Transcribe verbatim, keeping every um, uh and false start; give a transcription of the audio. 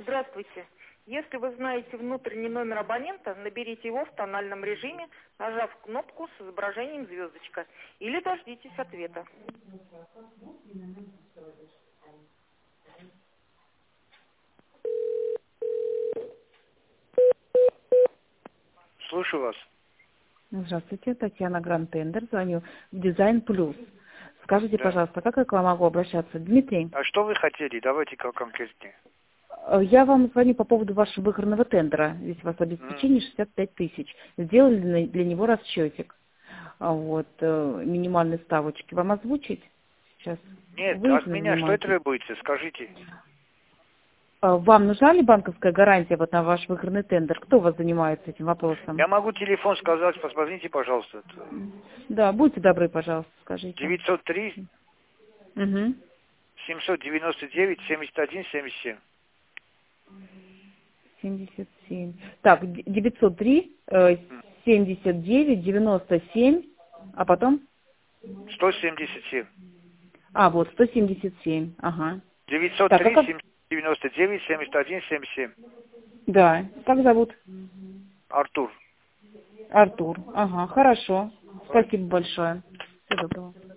Здравствуйте. Если вы знаете внутренний номер абонента, наберите его в тональном режиме, нажав кнопку с изображением звездочка, или дождитесь ответа. Слушаю вас. Здравствуйте, Татьяна Гранд-Тендер, звоню в Дизайн Плюс. Скажите, Да. пожалуйста, как я к вам могу обращаться? Дмитрий, А что вы хотели? Давайте как конкретнее. э, я вам звоню по поводу вашего выигранного тендера. Здесь у вас М. обеспечение шестьдесят пять тысяч. Сделали на- для него расчетик. А Вот, э, минимальной ставочки. Вам озвучить? Сейчас. Нет, Вы от этим меня что занимаетесь. требуется? Скажите. А Вам нужна ли банковская гарантия вот на ваш выигранный тендер? Кто у вас занимается этим вопросом? Я могу телефон сказать, позвоните, пожалуйста. Да, будьте добры, пожалуйста, скажите. девятьсот три Угу. семьсот девяносто девять семьдесят один семьдесят семь. семьдесят семь. Так, д- девятьсот три, э, семьдесят девять, девяносто семь, а потом? сто семьдесят семь. А, вот, сто семьдесят семь, ага. девятьсот Так, а три как? семьсот девяносто девять семьдесят один семьдесят семь. Да, как зовут? Артур. Артур, ага, хорошо. Спасибо большое. Всего доброго.